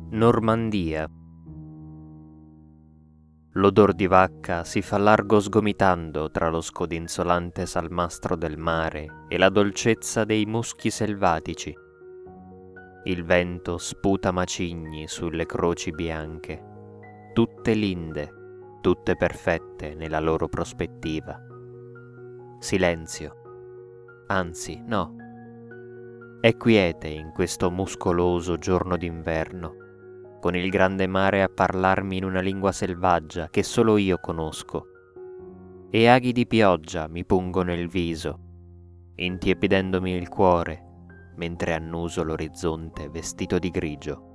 Normandia. L'odor di vacca si fa largo sgomitando tra lo scodinzolante salmastro del mare e la dolcezza dei muschi selvatici. Il vento sputa macigni sulle croci bianche, tutte linde, tutte perfette nella loro prospettiva. Silenzio, anzi no, è quiete in questo muscoloso giorno d'inverno, con il grande mare a parlarmi in una lingua selvaggia che solo io conosco, e aghi di pioggia mi pungono il viso, intiepidendomi il cuore, mentre annuso l'orizzonte vestito di grigio.